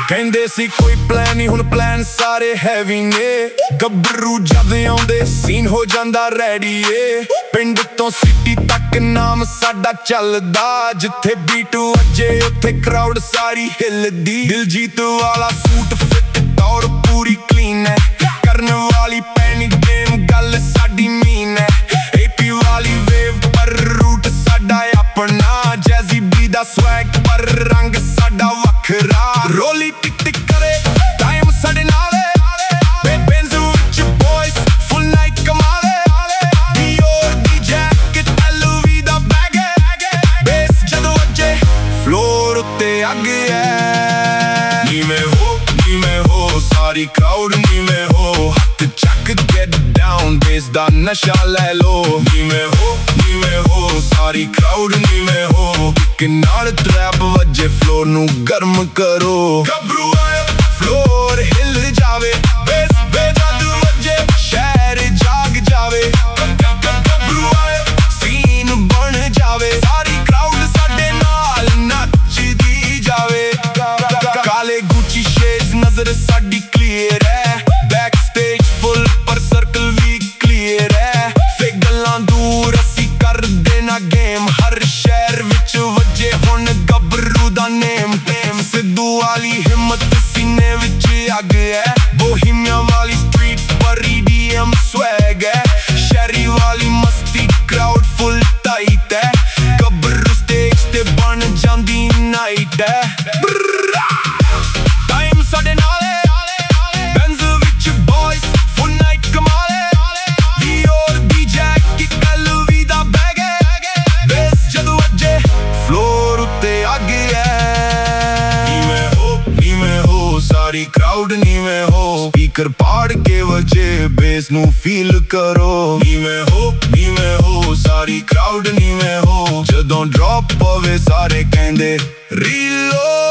ਕਹਿੰਦੇ ਸੀ ਕੋਈ ਪਲਾਨ ਨਹੀਂ, ਹੁਣ ਪਲਾਨ ਸਾਰੇ ਹੈਵੀ ਨੇ। ਗੱਭਰੂ ਜਦ ਆਉਂਦੇ ਸੀਨ ਹੋ ਜਾਂਦਾ ਰੈਡੀ ਏ। ਪਿੰਡ ਤੋਂ ਸਿਟੀ ਤੱਕ ਨਾਮ ਸਾਡਾ ਚੱਲਦਾ, ਜਿੱਥੇ ਬੀਟ ਵੱਜੇ ਉੱਥੇ ਕਰਾਊਡ ਸਾਰੀ ਹਿੱਲਦੀ। ਦਿਲਜੀਤ ਵਾਲਾ ਸੂਟ ਫਿੱਟ ਟੌਰ ਪੂਰੀ ਕਲੀਨ ਹੈ, ਕਰਨ ਵਾਲੀ ਪੈਣੀ ਗੇਮ ਗੱਲ ਸਾਡੀ ਮੀਨ ਹੈ। ਏਪੀ ਵਾਲੀ ਵੇਵ ਪਰ ਰੂਟ ਸਾਡਾ ਆਪਣਾ, ਜੈਜ਼ੀ ਬੀ ਦਾ ਸਵੈਗ ਪਰ ਰੰਗ ਸਾਡਾ ਵੱਖਰਾ। ਰੋਲੀ ਟਿਕ ਟਿਕ ਕਰੇ ਟਾਈਮ ਸਾਡੇ ਨਾਲ ਏ, ਬੇਂਜ਼ ਵਿੱਚ ਬॉयਜ਼ ਫੁੱਲ ਨਾਈਟ ਕਮਾਲੇ। ਡੀਓਰ ਦੀ ਜੈਕਟ ਐਲਵੀ ਦਾ ਬੈਗ ਹੈ, ਬੇਸ ਜਦੋਂ ਵੱਜੇ ਫਲੋਰ ਉੱਤੇ ਅੱਗ ਹੈ। ਨੀਵੇਂ ਹੋ ਸਾਰੀ ਕਰਾਊਡ ਨੀਵੇਂ ਹੋ, ਹੱਥ ਚੱਕ ਗੈਟ ਡਾਊਨ ਬੇਸ ਦਾ ਨਸ਼ਾ ਲੈ ਲੋ। ਨੀਵੇਂ ਹੋ ਸਾਰੀ ਕਰਾਊਡ ਨੀਵੇਂ ਹੋ, ਕਿ ਨਾਲ ਟਰੈਪ ਵੱਜੇ ਫਲੋਰ ਨੂੰ ਗਰਮ ਕਰੋ। ਗੱਭਰੂ ਆਏ ਫਲੋਰ ਹਿੱਲ ਜਾਵੇ, ਬੇਸ ਬੇਜਦ ਵੱਜੇ ਸ਼ਹਿਰ ਜਾਗ ਜਾਵੇ। ਗੱਭਰੂ ਆਏ ਸੀਨ ਬਣ ਜਾਵੇ, ਸਾਰੀ ਕਰਾਊਡ ਸਾਡੇ ਨਾਲ ਨੱਚਦੀ ਜਾਵੇ। ਕਾਲੇ ਗੁੱਚੀ ਸ਼ੇਡਸ ਨਜ਼ਰ ਸਾਡੀ ਕਲੀਅਰ ਹੈ, ਬੈਕ ਸਟੇਜ ਫੁੱਲ ਪਰ ਸਰਕਲ ਵੀ ਕਲੀਅਰ ਹੈ। ਫੇ ਗੱਲਾਂ ਦੂਰ ਅਸੀਂ ਕਰਦੇ ਨਾ ਗੇਮ, ਹਰ ਸ਼ਹਿਰ ਵਿੱਚ ਵੱਜੇ ਹੁਣ ਗੱਭਰੂ ਦਾ ਨੇਮ। ਸਿੱਧੂ ਵਾਲੀ ਹਿੰਮਤ ਸੀਨੇ ਵਿੱਚ ਅੱਗ ਹੈ, ਬੋਹੀਮੀਆ ਵਾਲੀ ਸਟਰੀਟ ਪਰ EDM ਸਵੈਗ ਹੈ। ਸ਼ਹਿਰੀ ਵਾਲੀ ਮਸਤੀ ਕਰਾਊਡ ਫੁੱਲ ਟਾਈਟ ਹੈ, ਗੱਭਰੂ ਸਟੇਜ ਤੇ ਬਣ ਜਾਂਦੀ ਨਾਈਟ ਹੈ। ਟਾਈਮ ਸਾਡੇ ਨਾਲ ਏ, ਬੇਂਜ਼ ਵਿੱਚ ਬॉयਜ਼ ਫੁੱਲ ਨਾਈਟ ਕਮਾਲੇ। ਡੀਓਰ ਦੀ ਜੈਕਟ ਐਲਵੀ ਦਾ ਬੈਗ ਹੈ, ਬੇਸ ਜਦੋਂ ਵੱਜੇ ਫਲੋਰ ਉੱਤੇ ਅੱਗ ਹੈ। ਨੀਵੇਂ ਹੋ ਸਾਰੀ ਕਰਾਊਡ ਨੀਵੇਂ ਹੋ, ਸਪੀਕਰ ਪਾੜ ਕੇ ਵੱਜੇ ਬੇਸ ਨੂੰ ਫੀਲ ਕਰੋ। ਨੀਵੇਂ ਹੋ ਸਾਰੀ ਕਰਾਊਡ ਨੀਵੇਂ ਹੋ, ਜਦੋਂ ਡ੍ਰੌਪ ਪਵੇ ਸਾਰੇ ਕਹਿੰਦੇ ਰੀਲੋਡ।